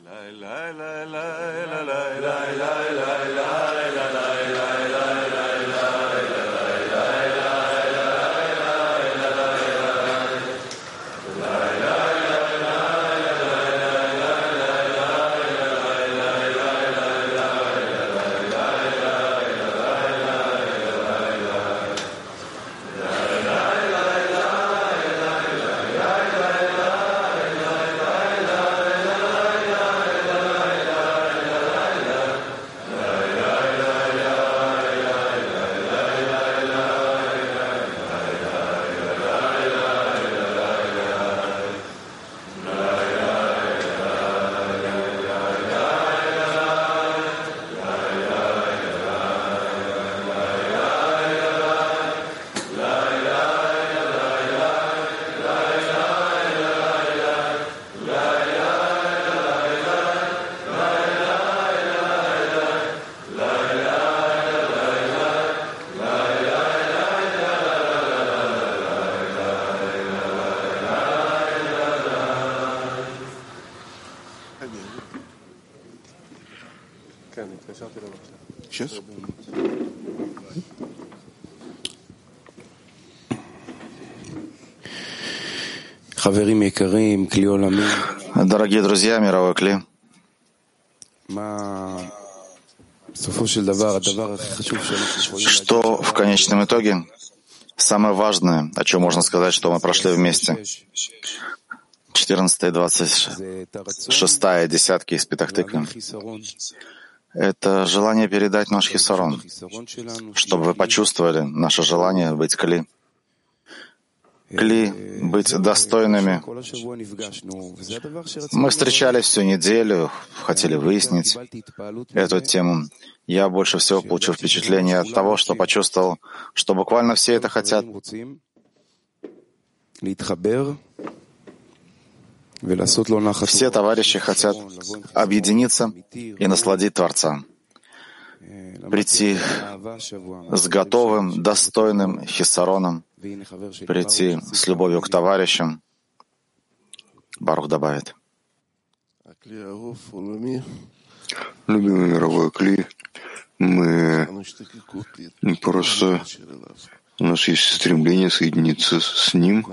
Сейчас. Дорогие друзья, мировой кли, что в конечном итоге самое важное, о чем можно сказать, что мы прошли вместе? 14 и 26 десятки из Петах-Тиквы. Это желание передать наш хисарон, чтобы вы почувствовали наше желание быть кли, быть достойными. Мы встречались всю неделю, хотели выяснить эту тему. Я больше всего получил впечатление от того, что почувствовал, что буквально все это хотят. Все товарищи хотят объединиться и насладить Творца, прийти с готовым, достойным хисароном, прийти с любовью к товарищам. Барух добавит. Любимый мировой кли, мы просто, у нас есть стремление соединиться с ним.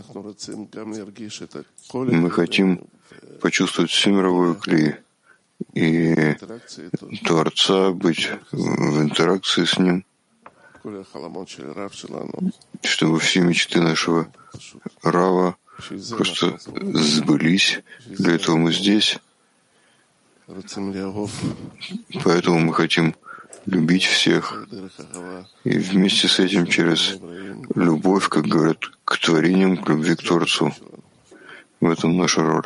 Мы хотим почувствовать всю мировую кли и Творца, быть в интеракции с ним, чтобы все мечты нашего Рава просто сбылись. Для этого мы здесь. Поэтому мы хотим любить всех. И вместе с этим через любовь, как говорят, к творениям, к любви к Творцу. В этом наша роль.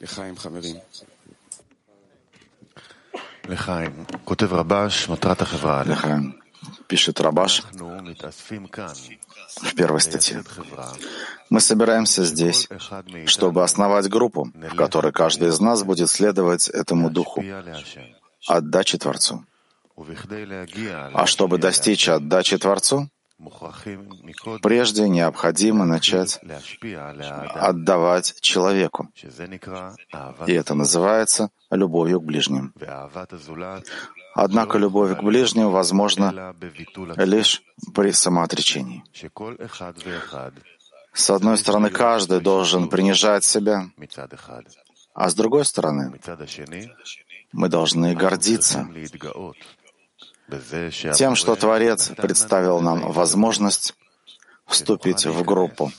Лехаим. Пишет Рабаш в первой статье. Мы собираемся здесь, чтобы основать группу, в которой каждый из нас будет следовать этому духу отдачи Творцу. А чтобы достичь отдачи Творцу, прежде необходимо начать отдавать человеку. И это называется любовью к ближним. Однако любовь к ближним возможна лишь при самоотречении. С одной стороны, каждый должен принижать себя, а с другой стороны, мы должны гордиться тем, что Творец представил нам возможность вступить в группу,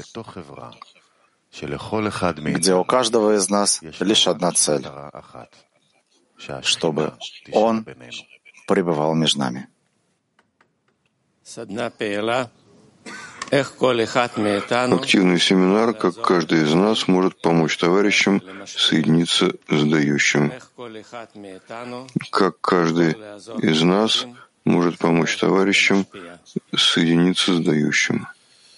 где у каждого из нас лишь одна цель — чтобы Он пребывал между нами. Активный семинар, как каждый из нас может помочь товарищам соединиться с дающим. Как каждый из нас может помочь товарищам соединиться с дающим.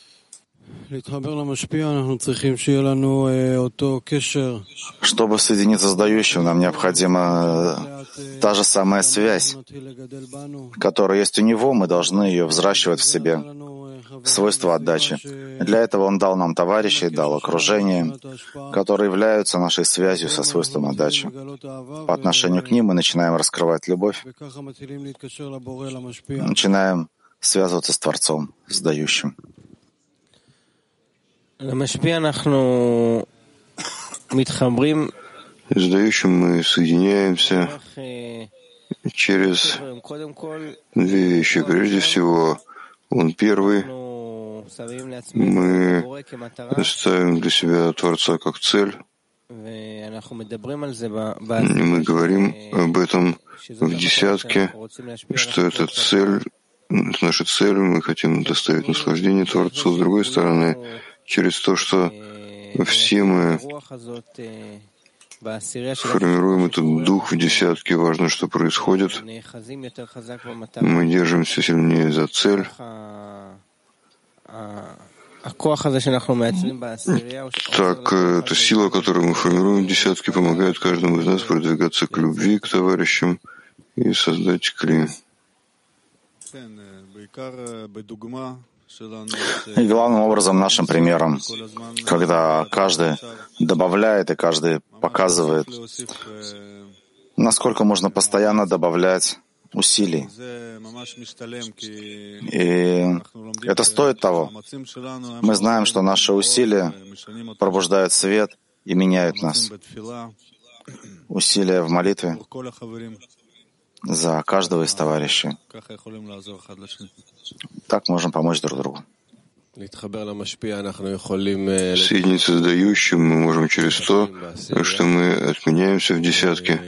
Чтобы соединиться с дающим, нам необходима та же самая связь, которая есть у него, мы должны ее взращивать в себе. свойство отдачи. Для этого Он дал нам товарищей, дал окружение, которые являются нашей связью со свойством отдачи. По отношению к ним мы начинаем раскрывать любовь, начинаем связываться с Творцом, с дающим. С дающим мы соединяемся через две вещи. Прежде всего, Он первый. Мы ставим для себя Творца как цель. Мы говорим об этом в десятке, что это цель, это наша цель, мы хотим доставить наслаждение Творцу. С другой стороны, через то, что все мы формируем этот дух в десятке, важно, что происходит. Мы держимся сильнее за цель. Так, эта сила, которую мы формируем в десятке, помогает каждому из нас продвигаться к любви, к товарищам и создать кли. И главным образом нашим примером, когда каждый добавляет и каждый показывает, насколько можно постоянно добавлять усилий. И это стоит того. Мы знаем, что наши усилия пробуждают свет и меняют нас. Усилия в молитве за каждого из товарищей. Так можем помочь друг другу. Соединиться с дающим мы можем через то, что мы отменяемся в десятке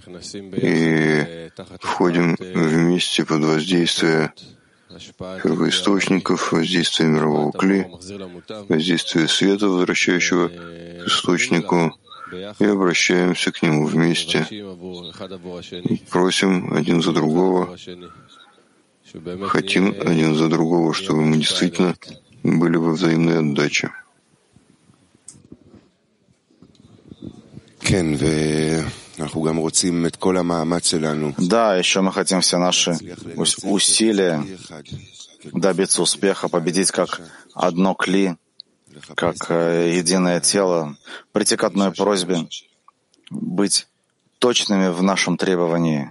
и входим вместе под воздействие первоисточников, воздействие мирового кли, воздействие света, возвращающего к источнику, и обращаемся к нему вместе. Просим один за другого, хотим один за другого, чтобы мы действительно были во взаимной отдаче. Да, еще мы хотим все наши усилия добиться успеха, победить как одно кли, как единое тело, прийти к одной просьбе, быть точными в нашем требовании.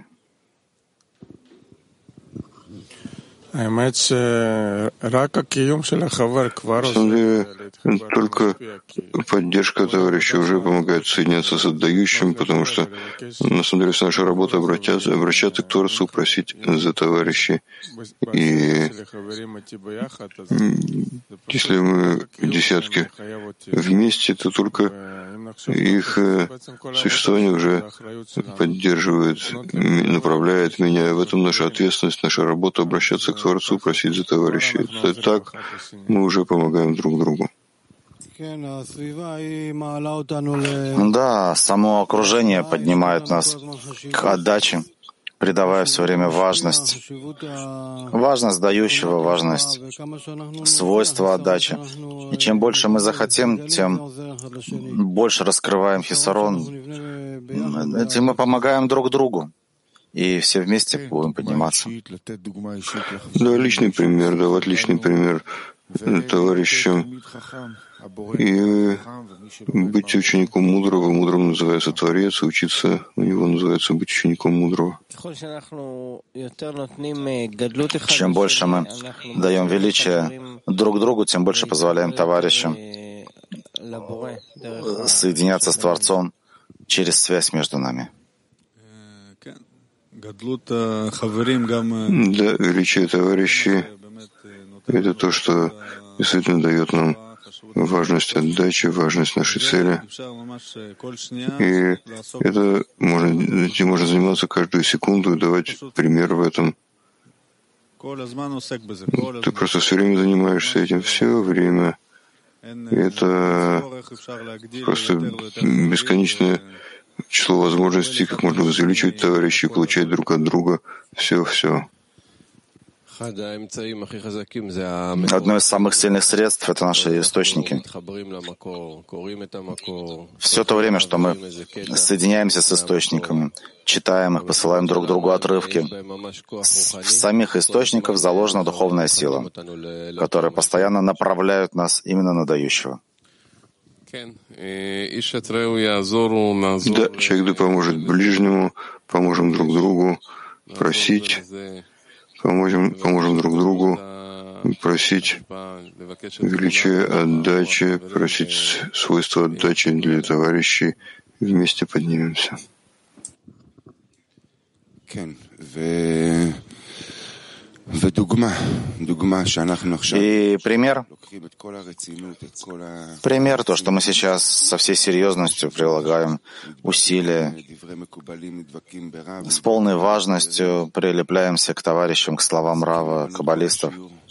На самом деле, только поддержка товарища уже помогает соединяться с отдающим, потому что, на самом деле, вся наша работа обращаться к Творцу, просить за товарищей. И если мы десятки вместе, то только их существование уже поддерживает, направляет меня. В этом наша ответственность, наша работа — обращаться к Творцу, просить за товарищей. Так мы уже помогаем друг другу. Да, само окружение поднимает нас к отдаче, придавая все время важность дающего, важность свойства отдачи. И чем больше мы захотим, тем больше раскрываем хисарон, тем мы помогаем друг другу. И все вместе будем подниматься. Да, личный пример, давать личный пример товарищам. И быть учеником мудрого. Мудрым называется Творец, и учиться у него называется быть учеником мудрого. Чем больше мы даем величие друг другу, тем больше позволяем товарищам соединяться с Творцом через связь между нами. Да, величие товарищей — это то, что действительно дает нам важность отдачи, важность нашей цели. И этим можно заниматься каждую секунду и давать пример в этом. Ты просто все время занимаешься этим, все время. И это просто бесконечное число возможностей, как можно увеличивать товарищей, получать друг от друга все. Одно из самых сильных средств — это наши источники. Все то время, что мы соединяемся с источниками, читаем их, посылаем друг другу отрывки, в самих источниках заложена духовная сила, которая постоянно направляет нас именно на дающего. Да, человек да поможет ближнему, поможем друг другу, просить, поможем друг другу, просить величие отдачи, просить свойства отдачи для товарищей, вместе поднимемся. И пример, то, что мы сейчас со всей серьезностью прилагаем усилия, с полной важностью прилепляемся к товарищам, к словам Рава, каббалистов,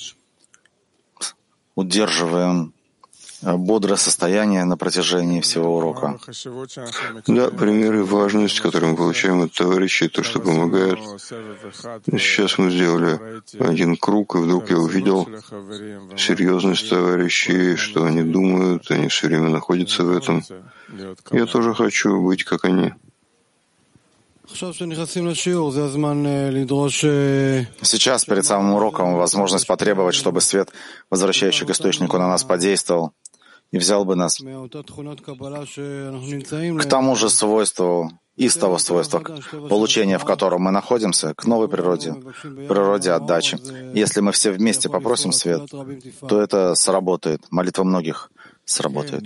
удерживаем бодрое состояние на протяжении всего урока. Да, примеры важности, которые мы получаем от товарищей, то, что помогает. Сейчас мы сделали один круг, и вдруг я увидел серьезность товарищей, что они думают, они все время находятся в этом. Я тоже хочу быть, как они. Сейчас, перед самым уроком, возможность потребовать, чтобы свет, возвращающий к источнику, на нас подействовал и взял бы нас к тому же свойству, из того свойства получения, в котором мы находимся, к новой природе, природе отдачи. Если мы все вместе попросим свет, то это сработает. Молитва многих сработает.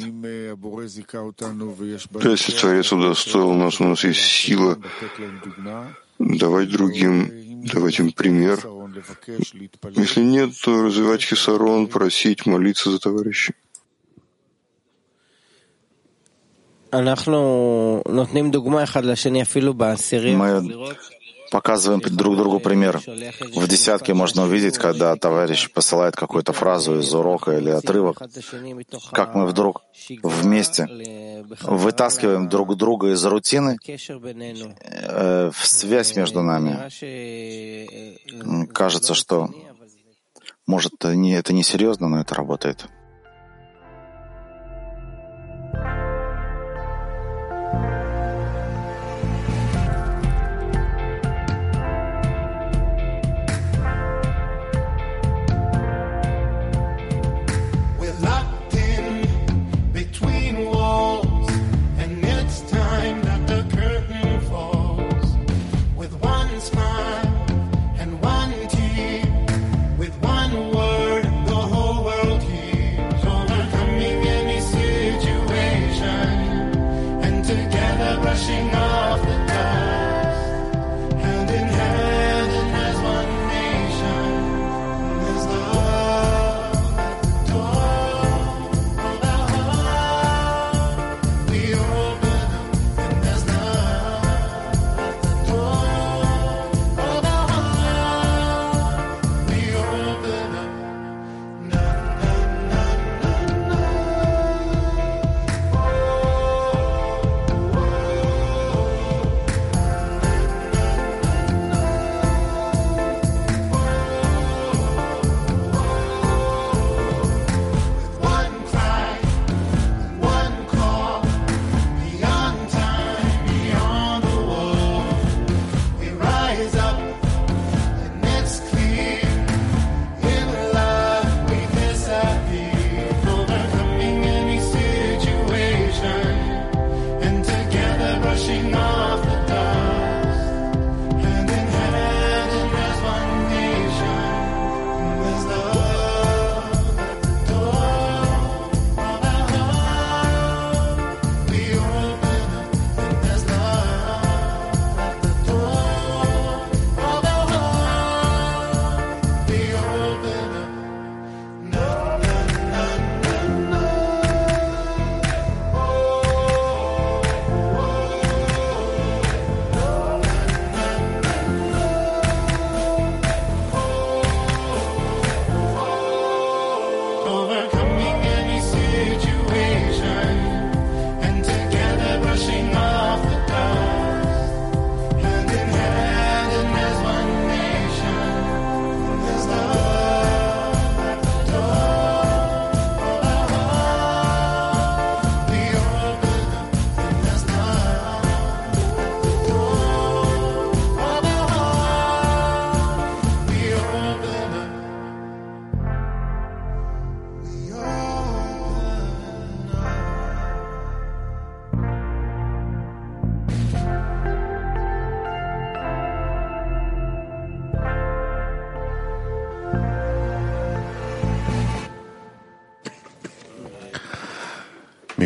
Если Творец удостоил нас, у нас есть сила давать другим, давать им пример. Если нет, то развивать хисарон, просить, молиться за товарищей. Мы показываем друг другу пример. В десятке можно увидеть, когда товарищ посылает какую-то фразу из урока или отрывок, как мы вдруг вместе вытаскиваем друг друга из рутины в связь между нами. Кажется, что, может, это не серьезно, но это работает.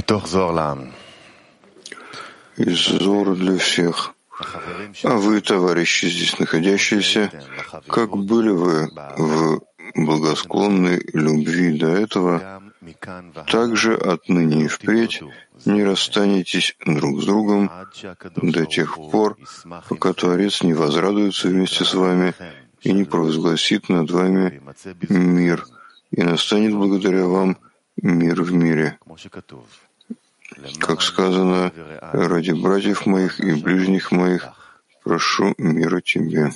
Из Зора для всех. А вы, товарищи, здесь находящиеся, как были вы в благосклонной любви до этого, так же отныне и впредь не расстанетесь друг с другом до тех пор, пока Творец не возрадуется вместе с вами и не провозгласит над вами мир, и настанет благодаря вам мир в мире. Как сказано, ради братьев моих и ближних моих прошу мира тебе.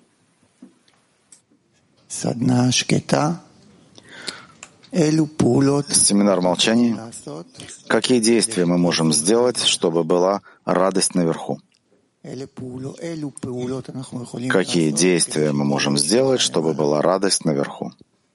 Семинар молчания. Какие действия мы можем сделать, чтобы была радость наверху? Какие действия мы можем сделать, чтобы была радость наверху?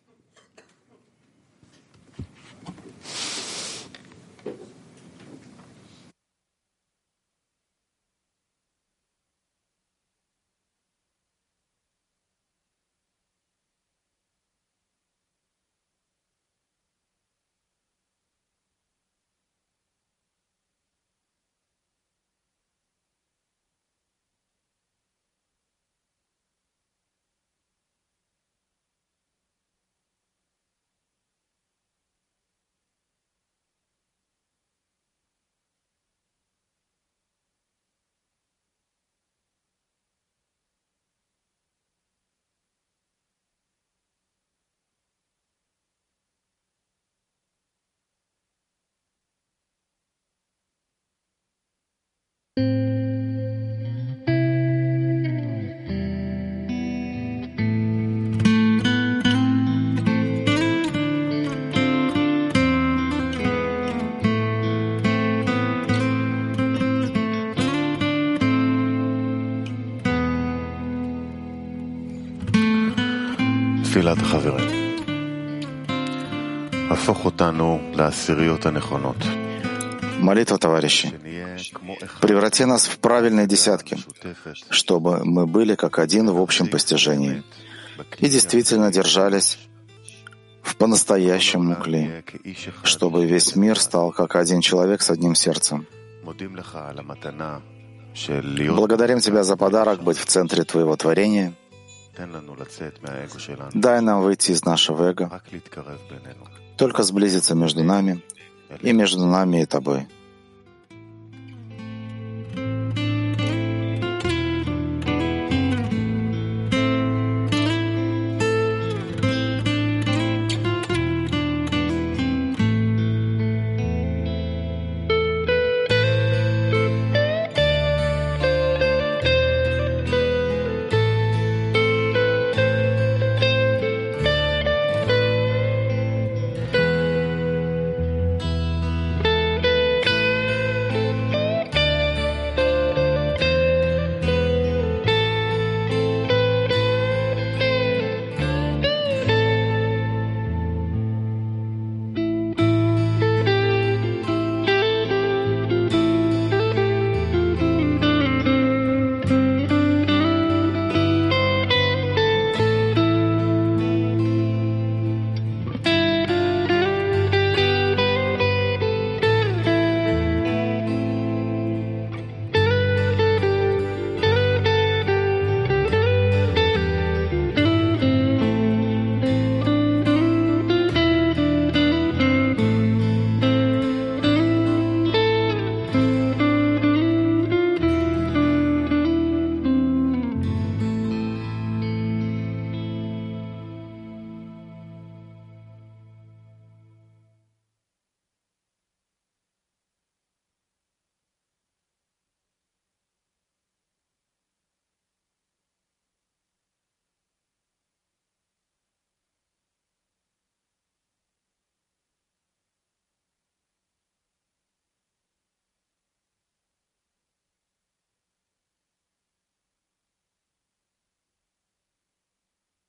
תפילת החברים. הפוך אותנו לעשיריות הנכונות. Молитва, товарищи. Преврати нас в правильные десятки, чтобы мы были как один в общем постижении и действительно держались в по-настоящему кли, чтобы весь мир стал как один человек с одним сердцем. Благодарим Тебя за подарок быть в центре Твоего творения. Дай нам выйти из нашего эго, только сблизиться между нами и между нами и Тобой.